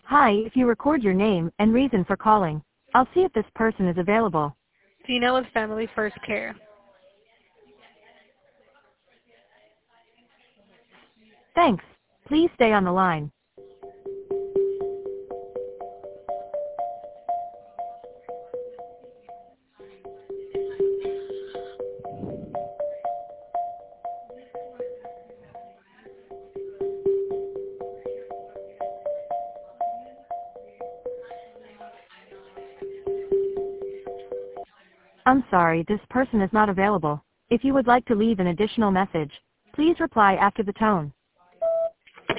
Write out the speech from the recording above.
Hi, if you record your name and reason for calling, I'll see if this person is available. Dina with Family First Care. Thanks. Please stay on the line. I'm sorry, this person is not available. If you would like to leave an additional message, please reply after the tone.